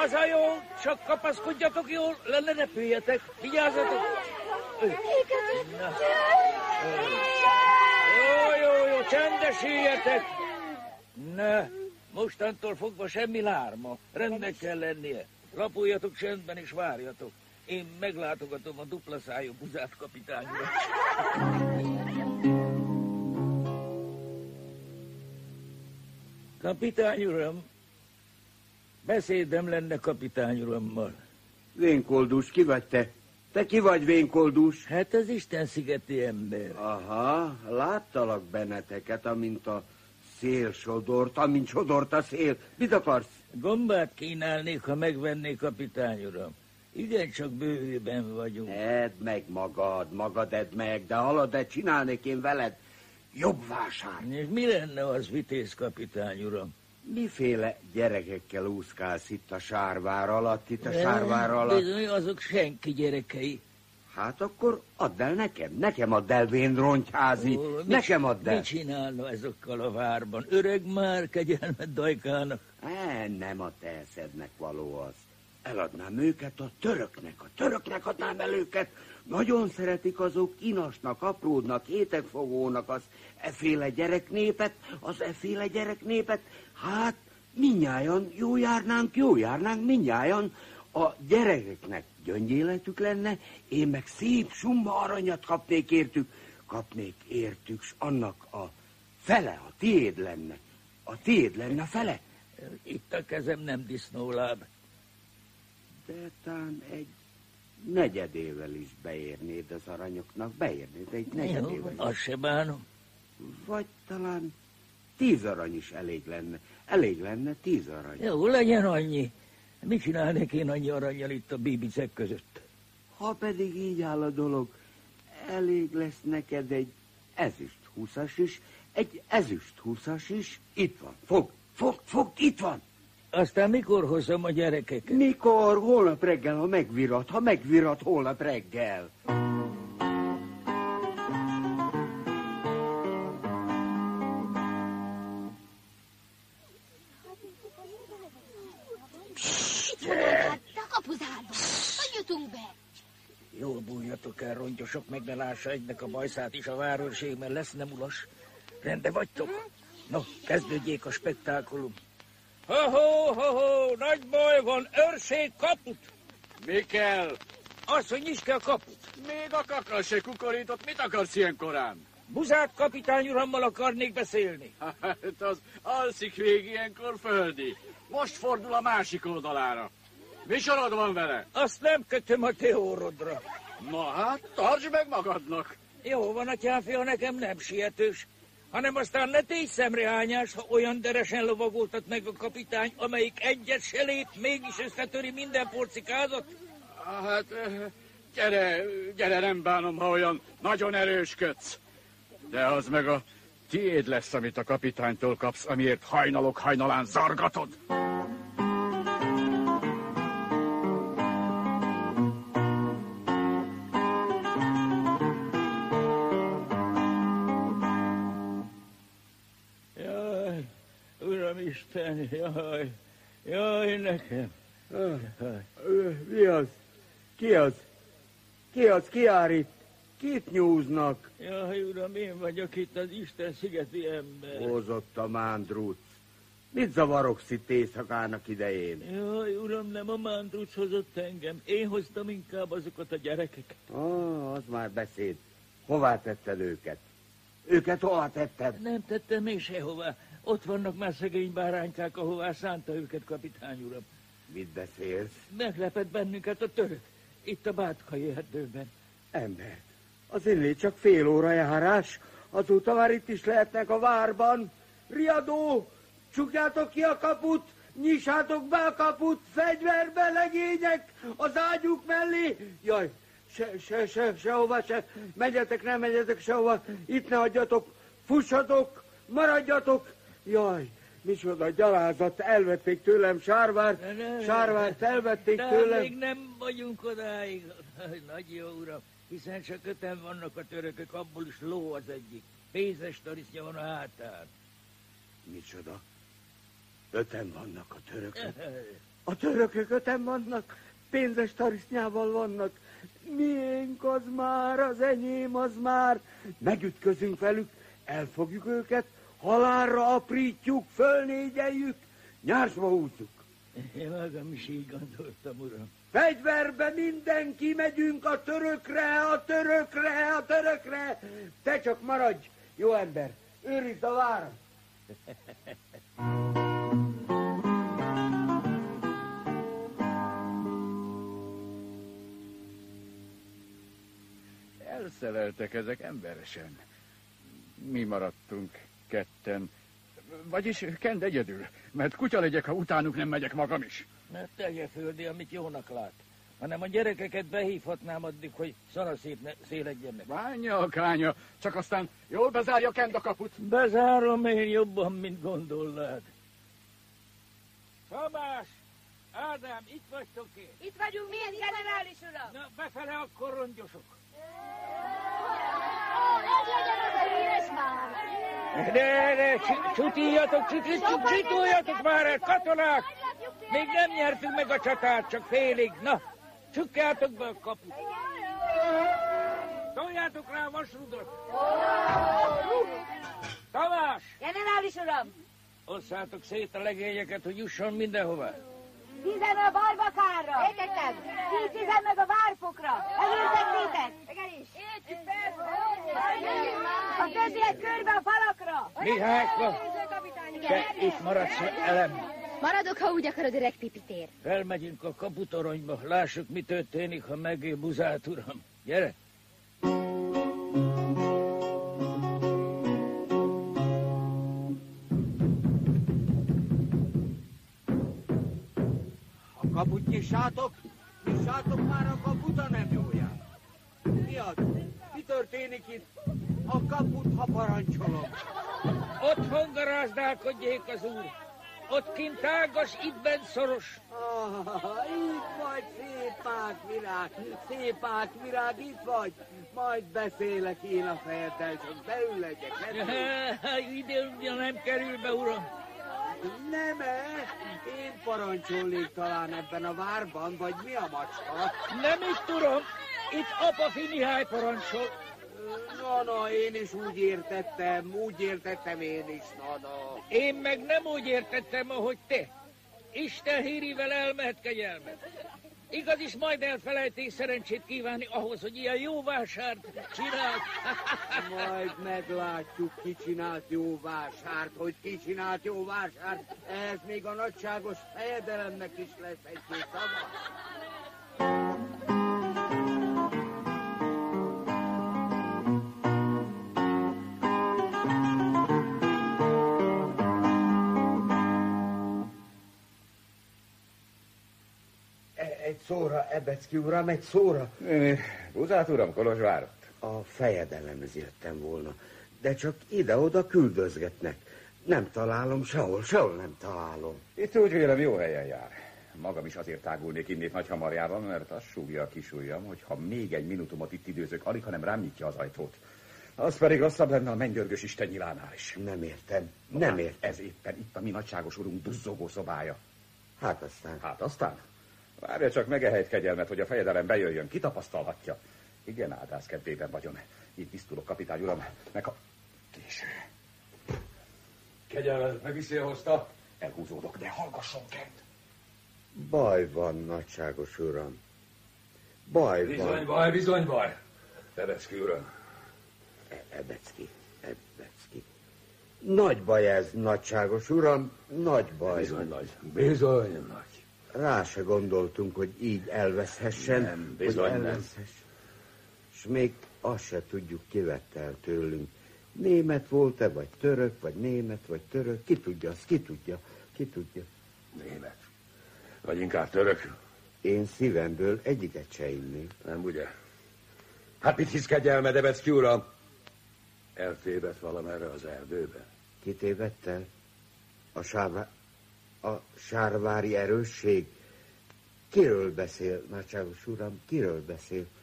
Az a jó, csak kapaszkodjatok jól, ne repüljetek. Vigyázzatok. Jó, csendesüljetek. Na, mostantól fogva semmi lárma. Rendnek kell lennie. Lapuljatok csendben és várjatok. Én meglátogatom a dupla szájú Buzát kapitányra. Kapitány uram, beszédem lenne kapitány urammal. Vénkoldus, ki vagy te? Te ki vagy, Vénkoldus? Hát az Isten-szigeti ember. Aha, láttalak benneteket, amint a szél sodort, amint sodort a szél. Mit akarsz? Gombát kínálnék, ha megvennék, kapitány uram. Igencsak bővőben vagyunk. Edd meg magad edd meg, de halad, csinálnék én veled jobb vásár. És mi lenne az, vitéz kapitány uram? Miféle gyerekekkel úszkálsz itt a sárvár alatt, sárvár alatt? Bizony, azok senki gyerekei. Hát akkor add el nekem add el, vén rontyházi, nekem add el. Mit csinálna ezokkal a várban? Öreg már, kegyelmet dajkának. Nem a te eszednek való az. Eladnám őket a töröknek adnám el őket. Nagyon szeretik azok, inasnak, apródnak, hétegfogónak az efféle gyereknépet. Hát, mindnyájan jó járnánk minnyájan. A gyerekeknek gyöngyéletük lenne, én meg szép summa aranyat kapnék értük, s annak a fele, a tiéd lenne a fele. Itt a kezem nem disznóláb. De tán egy negyedével is beérnéd az aranyoknak, beérnéd egy negyedével. Azt se bánom. Vagy talán 10 arany is elég lenne 10 arany. Jó, legyen annyi. Mit csinálnék én annyi aranyjal itt a bíbicek között? Ha pedig így áll a dolog, elég lesz neked egy ezüst húszas is, itt van, fogd, itt van. Aztán mikor hozzam a gyerekeket? Mikor? Holnap reggel, ha megvirat holnap reggel. Jól bújjatok el, rontyosok, meg ne lássa egynek a bajszát is a várőrség, mert lesz nem ulas. Rendbe vagytok? No, kezdődjék a spektákulum. Ho-ho, nagy baj van, őrség kaput! Mi kell? Az, hogy nyisd ki a kaput. Még a kakra se kukorított, mit akarsz ilyen korán? Buzát kapitány urammal akarnék beszélni. Hát az alszik vég ilyenkor földi. Most fordul a másik oldalára. Mi sorod van vele? Azt nem kötöm a te órodra. Na hát, tartsd meg magadnak. Jó van, atyáfia, nekem nem sietős, hanem aztán ne tégy szemrehányás, ha olyan deresen lovagoltat meg a kapitány, amelyik egyet se lép, mégis összetöri minden porcikázat. Hát, gyere, nem bánom, ha olyan nagyon erősködsz. De az meg a tiéd lesz, amit a kapitánytól kapsz, amiért hajnalán zargatod. Jaj, Uramisten, jaj, nekem. Mi az? Ki jár itt? Kit nyúznak? Jaj, uram, én vagyok itt az Isten-szigeti ember. Hozott a mándruc. Mit zavarogsz itt éjszakának idején? Jaj, uram, nem a mándruc hozott engem. Én hoztam inkább azokat a gyerekeket. Az már beszéd. Hová tetted őket? Őket hová tetted? Nem tettem még sehová. Ott vannak már szegény báránykák, ahová szánta őket, kapitány uram. Mit beszélsz? Meglepett bennünket a török. Itt a Bátkai erdőben. Ember, az innét csak fél óra járás. Azóta már itt is lehetnek a várban. Riadó, csukjátok ki a kaput, nyissátok be a kaput, fegyverbe, legények, az ágyuk mellé. Jaj, sehova se. Menjetek, nem menjetek sehova. Itt ne hagyjatok, fussatok, maradjatok. Jaj, micsoda gyalázat, elvették tőlem sárvárt elvették tőlem. De még nem vagyunk odáig, nagy jó uram, hiszen csak 5-en vannak a törökök, abból is ló az egyik. Pénzes tarisznya van a hátán. Micsoda? 5-en vannak a törökök? A törökök 5-en vannak, pénzes tarisznyával vannak. Miénk az már, az enyém az már. Megütközünk velük, elfogjuk őket, halálra aprítjuk, fölnégyeljük, nyársba húzzuk. Én magam is így gondoltam, uram. Fegyverbe mindenki, megyünk a törökre, a törökre, a törökre. Te csak maradj, jó ember, őrizd a várat. Elszeleltek ezek emberesen. Mi maradtunk ketten. Vagyis Kend egyedül, mert kutya legyek, ha utánuk nem megyek magam is. Ne tegye földi, amit jónak lát. Hanem a gyerekeket behívhatnám addig, hogy széledjenek. Bánja a kánya, csak aztán jól bezárja Kend a kaput. Bezárom én jobban, mint gondolnád. Tamás! Ádám, itt vagytok én? Itt vagyunk, milyen generális uram? Na, befele akkor rongyosok. Ez legyen az a híres már! De, csutuljatok már el, katonák! Még nem nyertünk meg a csatát, csak félig. Na, csukjátok be a kaput. Toljátok rá a vasrudat. Tamás! Generális uram! Osszátok szét a legényeket, hogy jusson mindenhová. 10 a barbakárra! Értettem! 10 meg a várfokra! Elültettétek! Igenis! A többiek körbe a falakra! Mihályka, te itt maradsz elem. Maradok, ha úgy akarod, öreg Pipitér. Felmegyünk a kaputoronyba, lássuk, mi történik, ha megél Buzát, uram. Gyere! A kaput nyissátok már a kaput, a nem jóját. Mi az? Mi történik itt? A kaput, ha parancsolom. Ott hongarázdálkodjék az úr. Ott kint tágas, itt bent szoros. Itt vagy, szép átvirág, itt vagy. Majd beszélek én a fejeddel, csak beül legyek. Ide nem kerül be, uram. Nem-e? Én parancsolnék talán ebben a várban, vagy mi a macska? Nem itt, uram. Itt apa Mihály parancsol. Na, én is úgy értettem én is, na. Én meg nem úgy értettem, ahogy te. Isten hírivel elmehet kegyelmet. Igaz is, majd elfelejték szerencsét kívánni ahhoz, hogy ilyen jó vásárt csinált. Majd meglátjuk, ki csinált jó vásárt, ehhez még a nagyságos fejedelemnek is lesz egy-két szava. Egy szóra, Ebecki uram, egy szóra. Buzát uram, Kolozsvárot. A fejedelemhez jöttem volna, de csak ide-oda küldözgetnek. Nem találom sehol nem találom. Itt úgy vélem jó helyen jár. Magam is azért tágulnék innét nagy hamarjában, mert azt súgja a kisujjam, hogy ha még egy minutumot itt időzök, alig, hanem rám nyitja az ajtót. Az pedig rosszabb lenne a mennydörgös Isten nyilánál is. Nem értem. Ez éppen itt a mi nagyságos urunk duzzogó szobája. Hát aztán? Várja csak meg ehelyt kegyelmet, hogy a fejedelem bejöjjön, kitapasztalhatja. Igen, áldász kedvében vagyon. Itt tisztulok, kapitány uram, meg a késő. Kegyelmet megviszélhozta? Elhúzódok, de hallgasson, Kent. Baj van, nagyságos uram. Baj van. Bizony baj. Ebecki uram. Ebecki. Nagy baj ez, nagyságos uram, nagy baj. Bizony nagy. Rá se gondoltunk, hogy így elveszhessen. Nem, bizony nem. És még azt se tudjuk, ki vette el tőlünk. Német volt-e, vagy török, vagy német, vagy török. Ki tudja. Német. Vagy inkább török. Én szívemből egyiket se innék. Nem, ugye? Hát mit hisz kegyelmed, Ebecki uram? Eltévedt valamerre az erdőbe. Kitévedt el? A sárvári erősség? Kiről beszél, nagyságos uram, kiről beszél?